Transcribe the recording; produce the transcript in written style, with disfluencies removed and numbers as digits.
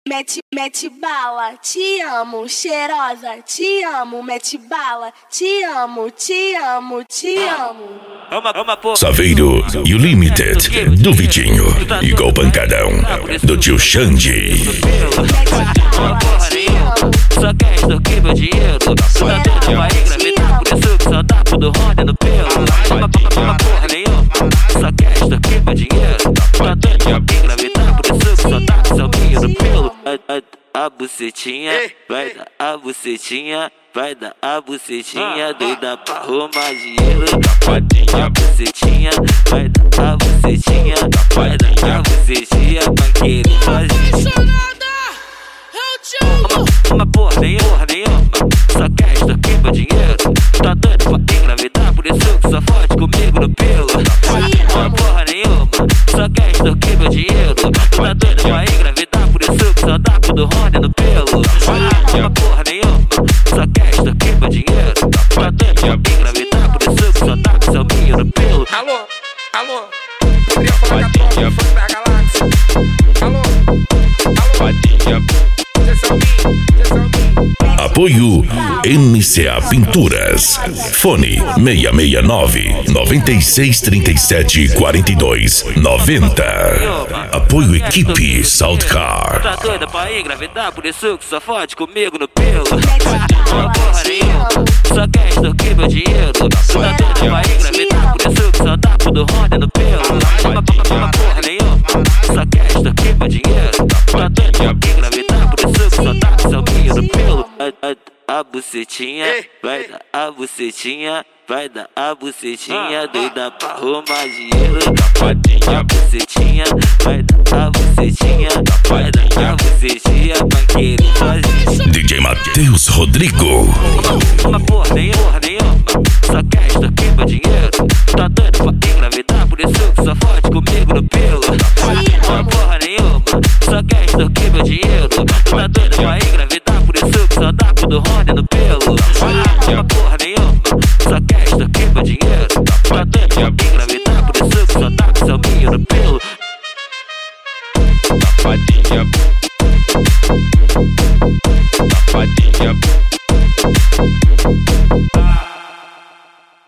Mete bala, te amo, cheirosa, te amo, mete bala, te amo, te amo, te amo. Saveiro e o Limited do Vitinho, igual pancadão do tio Xande. Só quer extorquir meu dinheiro. Tá doida pra engravidar, por isso que só dá tudo roda no pelo. Porra nenhuma, só quer extorquir meu dinheiro. Tá doida pra engravidar, por isso que só dá salminho no pelo. A bucetinha, vai dar a bucetinha, vai dar a bucetinha, doida pra arrumar dinheiro. A bucetinha, vai dar a bucetinha, vai dar a bucetinha pra querer fazer. Uma porra nenhuma, só quer extorquir meu dinheiro. Tá doido pra engravidar, por isso que só fode comigo no pelo. Uma porra nenhuma, só quer extorquir meu dinheiro. Tá doido pra engravidar, por isso que só dá tudo roda no pelo. Uma porra nenhuma, só quer extorquir meu dinheiro. Tá doido pra engravidar, por isso que só dá salminho no pelo. Alô, poderia falar com a tropa, fã da galáxia. Alô, Fadinha. Apoio NCA Pinturas. Fone 669 9637 42 90. Apoio Equipe Saltcar. Tá doida pra engravidar, por isso que só fode comigo no pelo. Uma porra nenhuma, só quer extorquir meu dinheiro. Tá doida pra engravidar, por isso que só dá tudo roda no pelo. Uma porra nenhuma, só quer extorquir meu dinheiro. Tá doida pra engravidar, por isso que só dá salminho no pelo. A bucetinha, vai dar a bucetinha, vai dar a bucetinha, doida pra arrumar dinheiro. A bucetinha, vai dar a bucetinha, vai dar a bucetinha pra querer fazer. DJ Matheus Rodrigo. Uma porra nenhuma, só quer extorquir meu dinheiro. Tá doido pra engravidar, por isso que só fode comigo no pelo. Uma porra nenhuma, só quer extorquir meu dinheiro. Tá doido pra engravidar, por isso que só dá tudo roda no pelo. Uma porra nenhuma, só quer extorquir meu dinheiro. Tá doido pra engravidar, por isso que só dá salminho no pelo. Safadinha, safadinha.